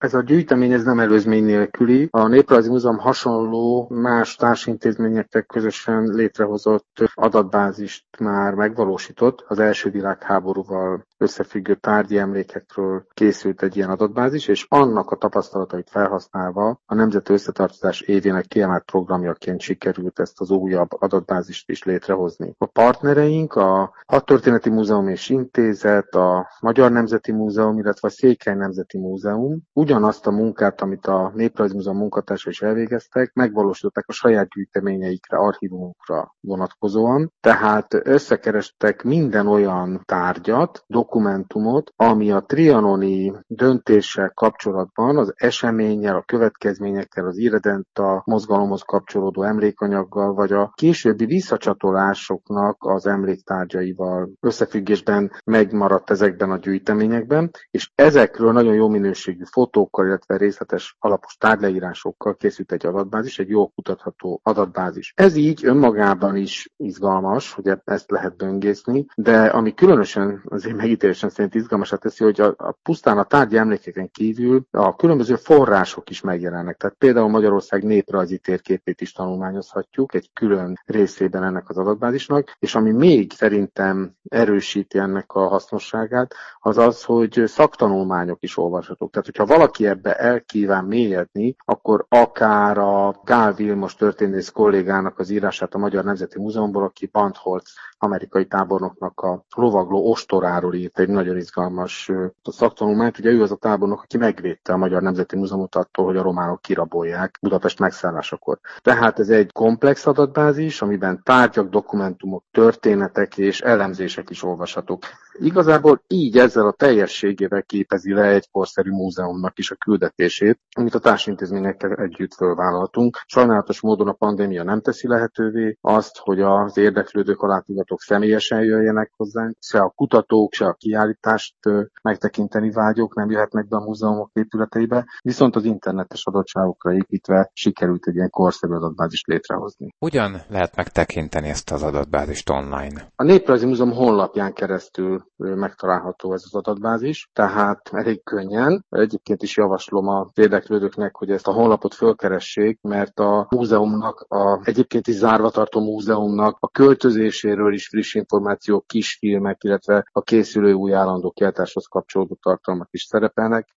Ez a gyűjtemény ez nem előzmény nélküli. A Néprajzi Múzeum hasonló más társintézményekkel közösen létrehozott adatbázist már megvalósított. Az első világháborúval összefüggő tárgyi emlékekről készült egy ilyen adatbázis, és annak a tapasztalatait felhasználva a Nemzeti Összetartozás évének kiemelt programjaként sikerült ezt az újabb adatbázist is létrehozni. A partnereink a Hadtörténeti Múzeum és Intézet, a Magyar Nemzeti Múzeum, illetve a Székely Nemzeti Múzeum ugyanazt a munkát, amit a Néprajzi Múzeum munkatársai is elvégeztek, megvalósították a saját gyűjteményeikre, archívumukra vonatkozóan. Tehát összekerestek minden olyan tárgyat, dokumentumot, ami a trianoni döntéssel kapcsolatban az eseménnyel, a következményekkel, az irredenta mozgalomhoz kapcsolódó emlékanyaggal, vagy a későbbi visszacsatolásoknak az emléktárgyaival összefüggésben megmaradt ezekben a gyűjteményekben, és ezekről nagyon jó minőségű fotókkal, illetve részletes alapos tárgyleírásokkal készült egy adatbázis, egy jól kutatható adatbázis. Ez így önmagában is izgalmas, hogy ezt lehet böngészni, de ami különösen az én megítélésem szerint izgalmasát teszi, hogy pusztán a tárgyi emlékeken kívül a különböző források is megjelennek. Tehát például Magyarország néprajzi térképét is tanulmányozhatjuk egy külön részében ennek az adatbázisnak, és ami még szerintem erősíti ennek a hasznosságát, az az, hogy szaktanulmányok is olvashatók. Tehát, hogyha valaki ebbe elkíván mélyedni, akkor akár a Gál Vilmos történész kollégának az írását a Magyar Nemzeti Múzeumból, aki Bandholz amerikai tábornoknak a lovagló ostoráról írt egy nagyon izgalmas szaktanulmányt. Ugye ő az a tábornok, aki megvédte a Magyar Nemzeti Múzeumot attól, hogy a románok kirabolják Budapest megszállásakor. Tehát ez egy komplex adatbázis, amiben tárgyak, dokumentumok, történetek és elemzések is olvashatók. Igazából így ezzel a teljességével képezi le egy korszerű múzeumnak is a küldetését, amit a társintézményekkel együtt fölvállaltunk. Sajnálatos módon a pandémia nem teszi lehetővé azt, hogy az érdeklődők, a látogatók személyesen jöjjenek hozzánk, se a kutatók, se a kiállítást megtekinteni vágyók nem jöhetnek be a múzeumok épületeibe, viszont az internetes adottságokra építve sikerült egy ilyen korszerű adatbázist létrehozni. Hogyan lehet megtekinteni ezt az adatbázist online? A Néprajzi Múzeum honlapján keresztül megtalálható ez az adatbázis, tehát elég könnyen. Egyébként is javaslom az érdeklődőknek, hogy ezt a honlapot fölkeressék, mert a múzeumnak, egyébként is zárva tartó múzeumnak a költözéséről is friss információk, kisfilmek, illetve a készülő új állandó kiállításhoz kapcsolódó tartalmak is szerepelnek.